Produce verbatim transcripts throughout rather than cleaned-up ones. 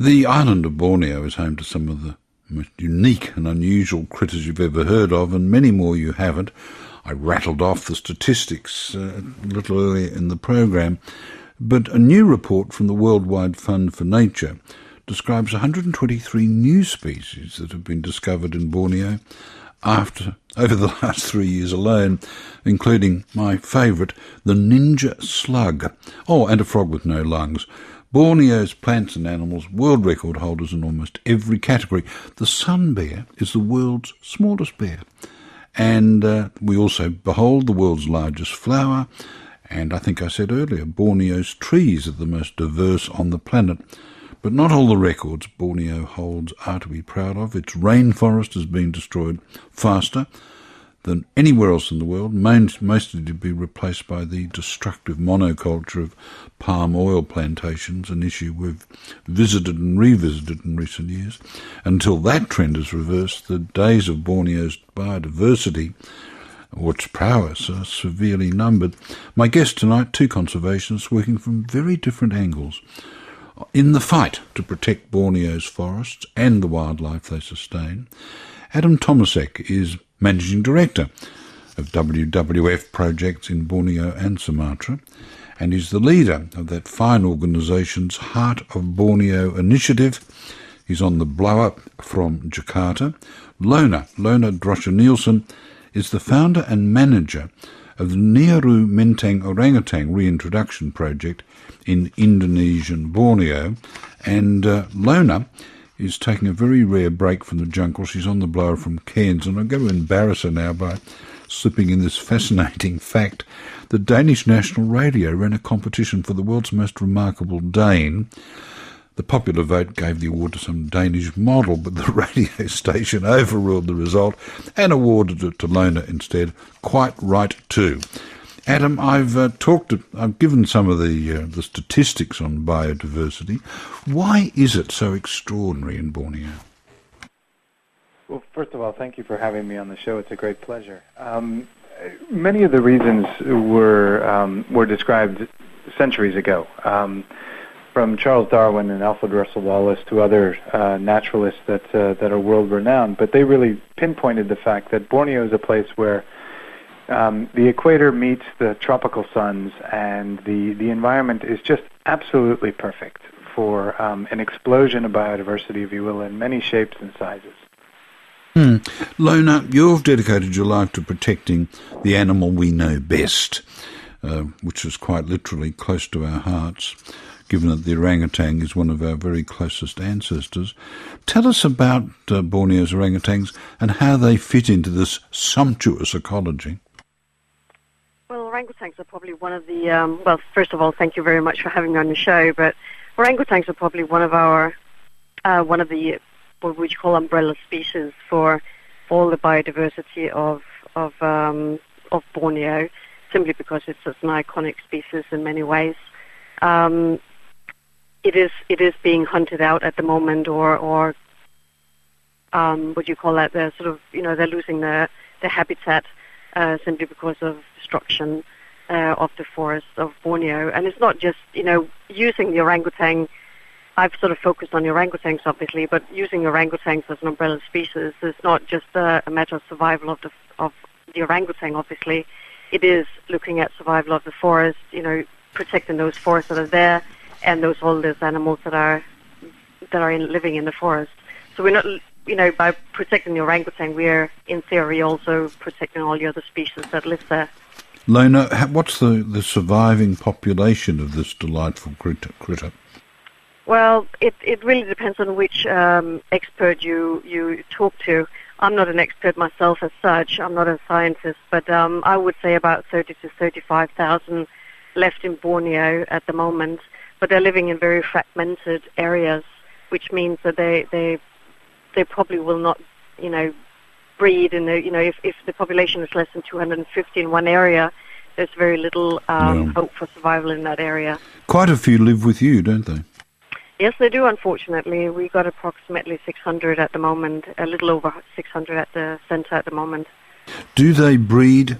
The island of Borneo is home to some of the most unique and unusual critters you've ever heard of, and many more you haven't. I rattled off the statistics uh, a little earlier in the programme, but a new report from the Worldwide Fund for Nature describes one hundred twenty-three new species that have been discovered in Borneo after over the last three years alone, including my favourite, the ninja slug. Oh, and a frog with no lungs. Borneo's plants and animals, world record holders in almost every category. The sun bear is the world's smallest bear. And uh, we also behold the world's largest flower. And I think I said earlier, Borneo's trees are the most diverse on the planet. But not all the records Borneo holds are to be proud of. Its rainforest has been destroyed faster than anywhere else in the world, mostly to be replaced by the destructive monoculture of palm oil plantations, an issue we've visited and revisited in recent years. Until that trend is reversed, the days of Borneo's biodiversity, or its prowess, are severely numbered. My guest tonight, two conservationists working from very different angles in the fight to protect Borneo's forests and the wildlife they sustain. Adam Tomasek is Managing Director of W W F projects in Borneo and Sumatra, and is the leader of that fine organisation's Heart of Borneo initiative. He's on the blow-up from Jakarta. Lona, Lona Droscha-Nielsen, is the founder and manager of the Niaru Menteng Orangutan Reintroduction Project in Indonesian Borneo, and uh, Lona is taking a very rare break from the jungle. She's on the blower from Cairns, and I'm going to embarrass her now by slipping in this fascinating fact. The Danish National Radio ran a competition for the world's most remarkable Dane. The popular vote gave the award to some Danish model, but the radio station overruled the result and awarded it to Lona instead. Quite right too. Adam, I've uh, talked. To, I've given some of the uh, the statistics on biodiversity. Why is it so extraordinary in Borneo? Well, first of all, thank you for having me on the show. It's a great pleasure. Um, many of the reasons were um, were described centuries ago, um, from Charles Darwin and Alfred Russel Wallace to other uh, naturalists that uh, that are world renowned. But they really pinpointed the fact that Borneo is a place where Um, the equator meets the tropical suns, and the, the environment is just absolutely perfect for um, an explosion of biodiversity, if you will, in many shapes and sizes. Hmm. Lona, you've dedicated your life to protecting the animal we know best, uh, which is quite literally close to our hearts, given that the orangutan is one of our very closest ancestors. Tell us about uh, Borneo's orangutans and how they fit into this sumptuous ecology. Well, orangutans are probably one of the, um, well, first of all, thank you very much for having me on the show, but orangutans are probably one of our, uh, one of the, what we call umbrella species for all the biodiversity of, of, um, of Borneo, simply because it's such an iconic species in many ways. Um, it is, it is being hunted out at the moment, or, or, um, what do you call that, they're sort of, you know, they're losing their, their habitat, Uh, simply because of destruction uh, of the forests of Borneo. And it's not just, you know, using the orangutan. I've sort of focused on the orangutans, obviously, but using orangutans as an umbrella species is not just uh, a matter of survival of the of the orangutan, obviously. It is looking at survival of the forest, you know, protecting those forests that are there and those all those animals that are that are in, living in the forest. So we're not... You know, by protecting the orangutan, we're, in theory, also protecting all the other species that live there. Lona, what's the, the surviving population of this delightful critter? Well, it, it really depends on which um, expert you, you talk to. I'm not an expert myself as such. I'm not a scientist, but um, I would say about thirty to thirty-five thousand left in Borneo at the moment. But they're living in very fragmented areas, which means that they... they they probably will not, you know, breed in the, you know, if, if the population is less than two hundred fifty in one area, there's very little um, yeah. hope for survival in that area. Quite a few live with you, don't they? Yes, they do, unfortunately. We've got approximately six hundred at the moment, a little over six hundred at the centre at the moment. Do they breed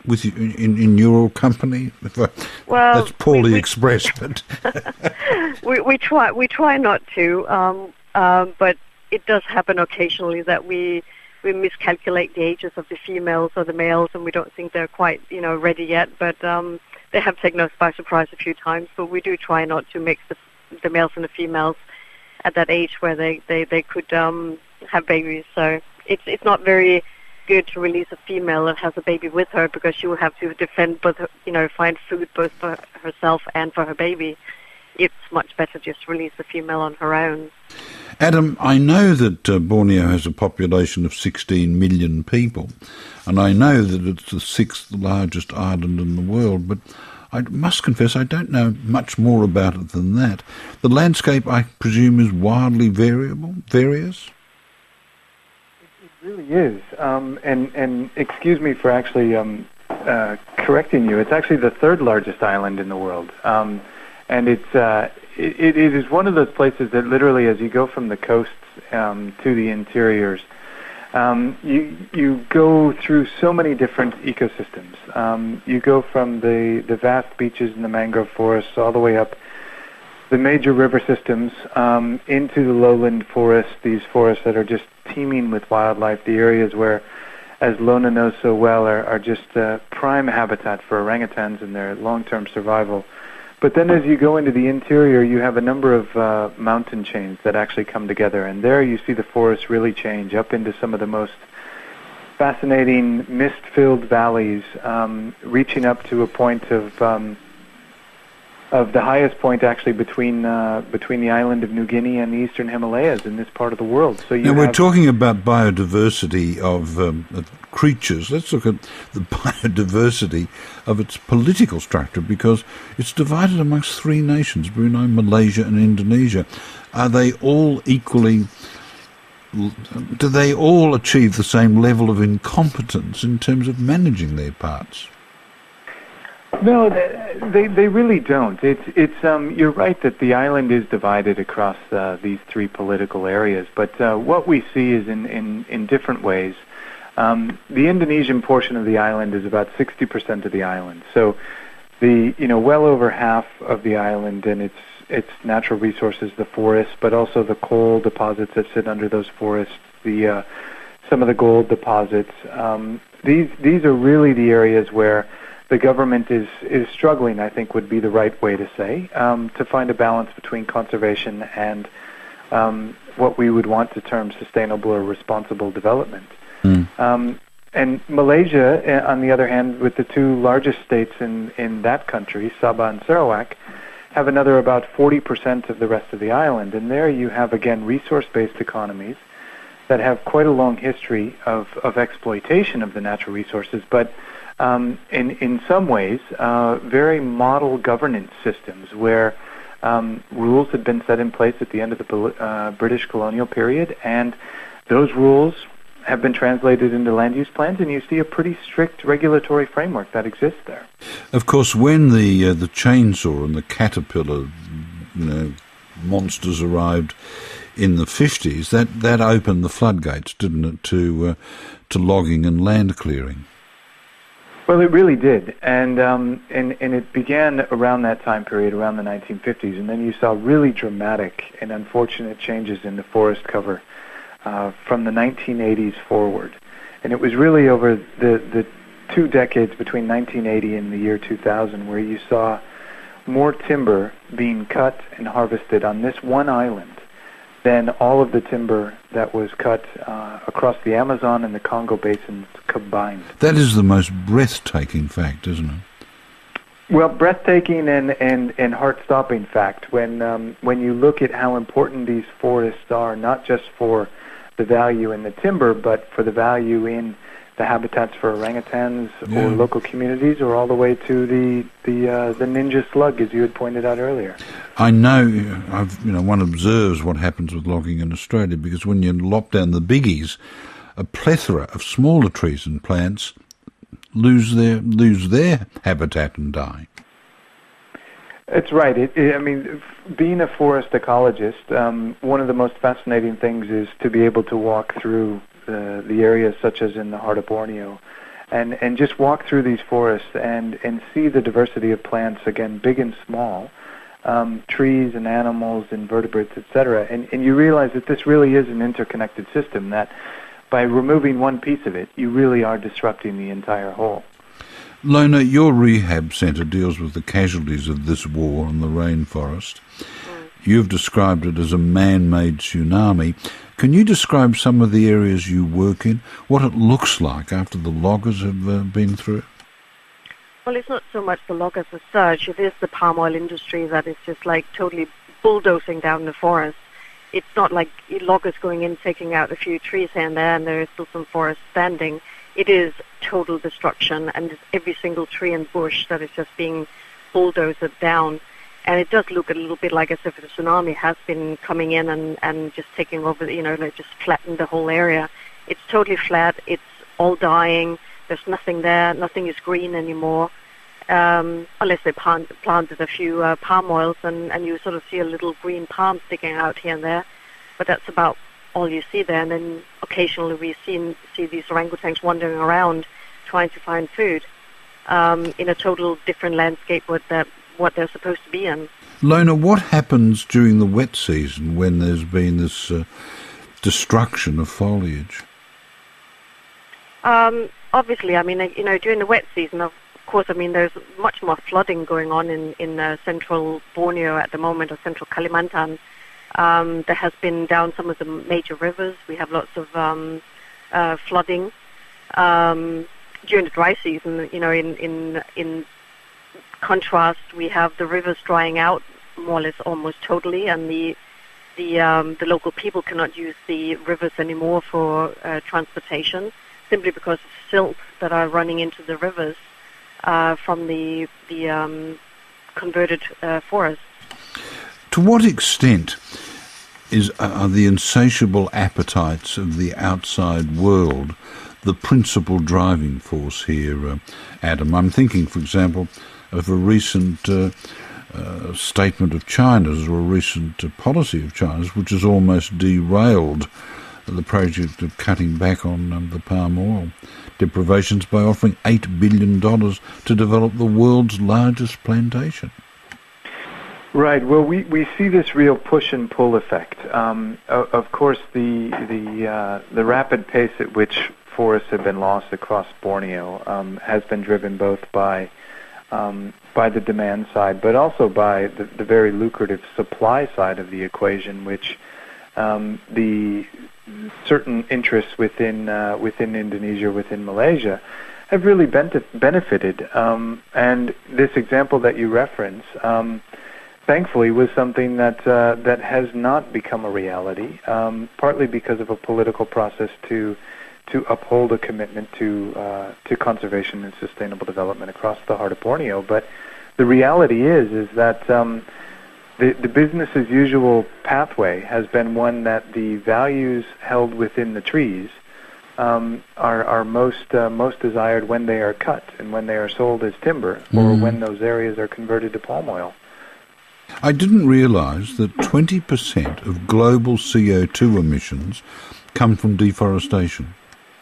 with you in, in your company? Well, that's poorly we, we, expressed, but we we try we try not to, um, um, but it does happen occasionally that we we miscalculate the ages of the females or the males, and we don't think they're quite you know ready yet. But um, they have taken us by surprise a few times. But we do try not to mix the the males and the females at that age where they they they could um, have babies. So it's it's not very good to release a female that has a baby with her, because she will have to defend both, her, you know, find food both for herself and for her baby. It's much better just to release the female on her own. Adam, I know that uh, Borneo has a population of sixteen million people, and I know that it's the sixth largest island in the world, but I must confess I don't know much more about it than that. The landscape, I presume, is wildly variable, various? It really is. Um, and, and excuse me for actually um, uh, correcting you. It's actually the third largest island in the world. Um, and it's uh, it, it is one of those places that literally, as you go from the coasts um, to the interiors, um, you you go through so many different ecosystems. Um, you go from the, the vast beaches and the mangrove forests all the way up the major river systems um, into the lowland forests, these forests that are just teeming with wildlife, the areas where, as Lona knows so well, are, are just uh, prime habitat for orangutans and their long-term survival. But then as you go into the interior, you have a number of uh, mountain chains that actually come together, and there you see the forests really change up into some of the most fascinating mist-filled valleys, um, reaching up to a point of um, of the highest point actually between uh, between the island of New Guinea and the eastern Himalayas in this part of the world. So you now, have we're talking about biodiversity of, um, of creatures. Let's look at the biodiversity of its political structure, because it's divided amongst three nations, Brunei, Malaysia and Indonesia. Are they all equally... Do they all achieve the same level of incompetence in terms of managing their parts? No, they they really don't. It's it's um you're right that the island is divided across uh, these three political areas, but uh, what we see is in in, in different ways. Um, the Indonesian portion of the island is about sixty percent of the island, so the you know well over half of the island and its its natural resources, the forests, but also the coal deposits that sit under those forests, the uh, some of the gold deposits. Um, these these are really the areas where the government is, is struggling, I think would be the right way to say, um, to find a balance between conservation and um, what we would want to term sustainable or responsible development. Mm. Um, and Malaysia, on the other hand, with the two largest states in, in that country, Sabah and Sarawak, have another about forty percent of the rest of the island. And there you have, again, resource-based economies that have quite a long history of, of exploitation of the natural resources, but Um, in, in some ways, uh, very model governance systems where um, rules had been set in place at the end of the uh, British colonial period, and those rules have been translated into land use plans, and you see a pretty strict regulatory framework that exists there. Of course, when the uh, the chainsaw and the caterpillar, you know, monsters arrived in the fifties, that, that opened the floodgates, didn't it, to uh, to logging and land clearing? Well, it really did, and um, and and it began around that time period, around the nineteen fifties, and then you saw really dramatic and unfortunate changes in the forest cover uh, from the nineteen eighties forward, and it was really over the the two decades between nineteen eighty and the year two thousand where you saw more timber being cut and harvested on this one island than all of the timber that was cut uh, across the Amazon and the Congo basins combined. That is the most breathtaking fact, isn't it? Well, breathtaking and, and, and heart-stopping fact when um, when you look at how important these forests are, not just for the value in the timber, but for the value in the habitats for orangutans yeah. or local communities, or all the way to the the uh, the ninja slug, as you had pointed out earlier. I know, I've, you know, one observes what happens with logging in Australia, because when you lop down the biggies, a plethora of smaller trees and plants lose their lose their habitat and die. It's right. It, it, I mean, being a forest ecologist, um, one of the most fascinating things is to be able to walk through the, the areas such as in the heart of Borneo and, and just walk through these forests and, and see the diversity of plants, again, big and small, um, trees and animals, invertebrates, et cetera. And, and you realize that this really is an interconnected system, that by removing one piece of it, you really are disrupting the entire whole. Lona, your rehab centre deals with the casualties of this war on the rainforest. Mm. You've described it as a man-made tsunami. Can you describe some of the areas you work in, what it looks like after the loggers have uh, been through it? Well, it's not so much the loggers as such. It is the palm oil industry that is just like totally bulldozing down the forest. It's not like loggers going in, taking out a few trees here and there, and there is still some forest standing. It is total destruction, and it's every single tree and bush that is just being bulldozed down. And it does look a little bit like as if a tsunami has been coming in and, and just taking over, you know, like just flattened the whole area. It's totally flat. It's all dying. There's nothing there. Nothing is green anymore, um, unless they plant, planted a few uh, palm oils, and, and you sort of see a little green palm sticking out here and there. But that's about all you see there. And then occasionally we see, see these orangutans wandering around trying to find food um, in a total different landscape with the, what they're supposed to be in. Lona, what happens during the wet season when there's been this uh, destruction of foliage? Um, obviously, I mean, you know, during the wet season, of course, I mean, there's much more flooding going on in, in uh, central Borneo at the moment, or central Kalimantan. Um, there has been down some of the major rivers. We have lots of um, uh, flooding. Um, during the dry season, you know, in, in, in contrast, we have the rivers drying out more or less almost totally, and the the um, the local people cannot use the rivers anymore for uh, transportation, simply because of silt that are running into the rivers uh, from the the um, converted uh, forests. To what extent is are the insatiable appetites of the outside world the principal driving force here, uh, Adam? I'm thinking, for example, of a recent uh, uh, statement of China's, or a recent uh, policy of China's, which has almost derailed the project of cutting back on um, the palm oil deprivations by offering eight billion dollars to develop the world's largest plantation. Right. Well, we, we see this real push and pull effect. Um, of, of course, the the uh, the rapid pace at which forests have been lost across Borneo um, has been driven both by um, by the demand side, but also by the, the very lucrative supply side of the equation, which um, the certain interests within uh, within Indonesia, within Malaysia, have really benef- benefited. Um, and this example that you reference, um, thankfully, was something that uh, that has not become a reality, um, partly because of a political process to to uphold a commitment to uh, to conservation and sustainable development across the heart of Borneo. But the reality is is that um, the the business as usual pathway has been one that the values held within the trees um, are are most uh, most desired when they are cut and when they are sold as timber, mm. or when those areas are converted to palm oil. I didn't realize that twenty percent of global C O two emissions come from deforestation.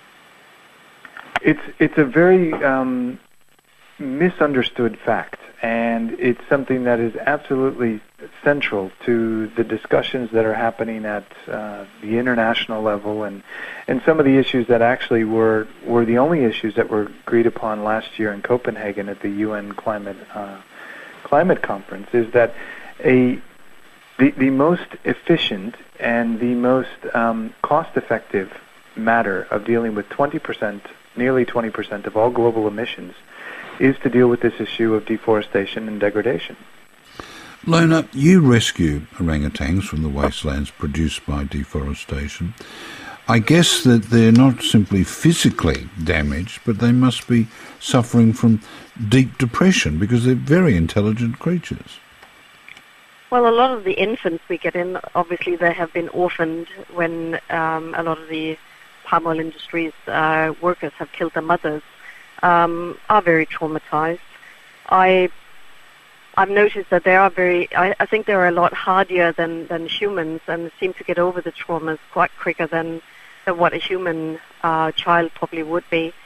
It's it's a very um, misunderstood fact, and it's something that is absolutely central to the discussions that are happening at uh, the international level, and, and some of the issues that actually were were the only issues that were agreed upon last year in Copenhagen at the U N climate uh, climate conference. Is that a the the most efficient and the most um, cost-effective matter of dealing with twenty percent, nearly twenty percent of all global emissions, is to deal with this issue of deforestation and degradation. Lona, you rescue orangutans from the wastelands produced by deforestation. I guess that they're not simply physically damaged, but they must be suffering from deep depression because they're very intelligent creatures. Well, a lot of the infants we get in, obviously they have been orphaned when um, a lot of the palm oil industry's uh, workers have killed their mothers, um, are very traumatized. I, I've noticed that they are very, I, I think they're a lot hardier than, than humans and seem to get over the traumas quite quicker than, than what a human uh, child probably would be.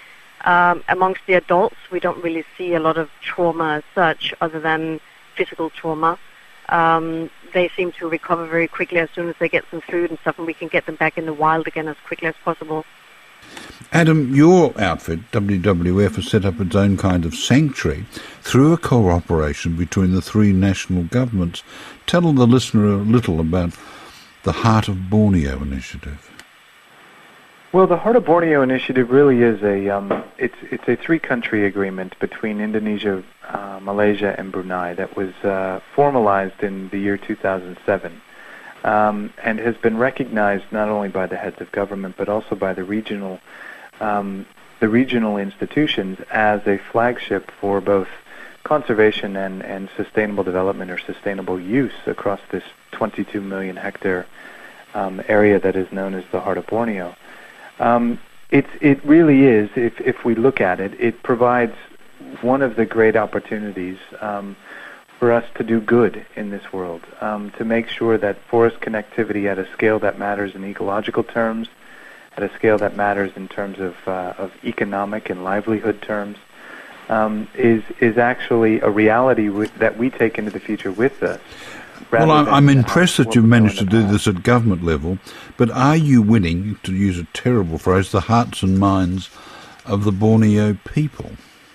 Um, amongst the adults, we don't really see a lot of trauma as such, other than physical trauma. Um, they seem to recover very quickly as soon as they get some food and stuff, and we can get them back in the wild again as quickly as possible. Adam, your outfit, W W F, has set up its own kind of sanctuary through a cooperation between the three national governments. Tell the listener a little about the Heart of Borneo initiative. Well, the Heart of Borneo initiative really is a um, it's it's a three-country agreement between Indonesia, uh, Malaysia, and Brunei that was uh, formalized in the year two thousand seven, um, and has been recognized not only by the heads of government but also by the regional um, the regional institutions as a flagship for both conservation and, and sustainable development or sustainable use across this twenty-two million hectare um, area that is known as the Heart of Borneo. Um, it's, it really is, if, if we look at it, it provides one of the great opportunities um, for us to do good in this world, um, to make sure that forest connectivity at a scale that matters in ecological terms, at a scale that matters in terms of, uh, of economic and livelihood terms, um, is, is actually a reality with, that we take into the future with us. Well, I'm, I'm impressed that you've managed to do this at government level, but are you winning, to use a terrible phrase, the hearts and minds of the Borneo people?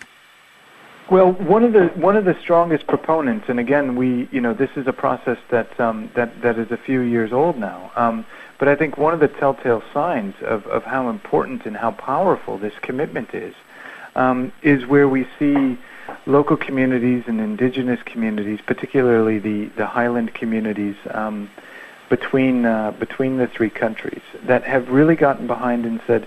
Well, one of the one of the strongest proponents, and again, we you know this is a process that um, that that is a few years old now. Um, but I think one of the telltale signs of, of how important and how powerful this commitment is um, is where we see local communities and indigenous communities, particularly the, the highland communities um, between uh, between the three countries, that have really gotten behind and said,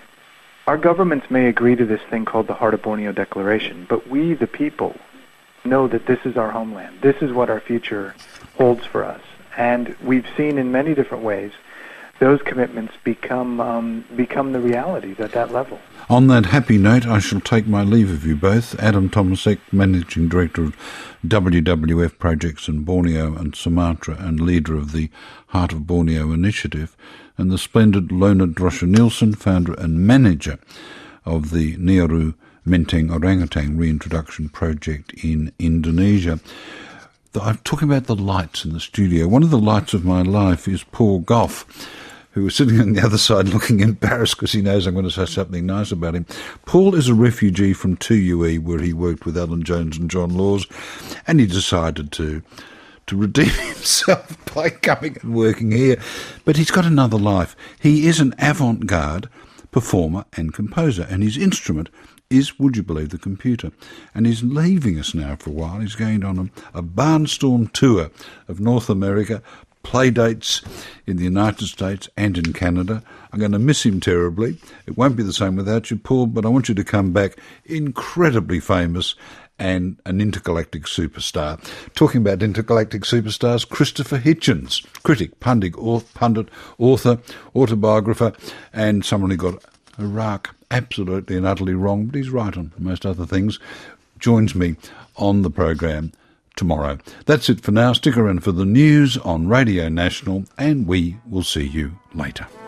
our governments may agree to this thing called the Heart of Borneo Declaration, but we, the people, know that this is our homeland. This is what our future holds for us. And we've seen in many different ways those commitments become um, become the realities at that level. On that happy note, I shall take my leave of you both. Adam Tomasek, Managing Director of W W F Projects in Borneo and Sumatra and leader of the Heart of Borneo initiative, and the splendid Lona Droscha-Nielsen, founder and manager of the Niaru Menteng Orangutan Reintroduction Project in Indonesia. I'm talking about the lights in the studio. One of the lights of my life is Paul Gough, who is sitting on the other side looking embarrassed because he knows I'm going to say something nice about him. Paul is a refugee from two U E, where he worked with Alan Jones and John Laws, and he decided to to redeem himself by coming and working here. But he's got another life. He is an avant-garde performer and composer, and his instrument is, would you believe, the computer. And he's leaving us now for a while. He's going on a, a barnstorm tour of North America, play dates in the United States and in Canada. I'm going to miss him terribly. It won't be the same without you, Paul, but I want you to come back incredibly famous and an intergalactic superstar. Talking about intergalactic superstars, Christopher Hitchens, critic, pundit, pundit, author, autobiographer, and someone who got Iraq absolutely and utterly wrong, but he's right on most other things, joins me on the program tomorrow. That's it for now. Stick around for the news on Radio National, and we will see you later.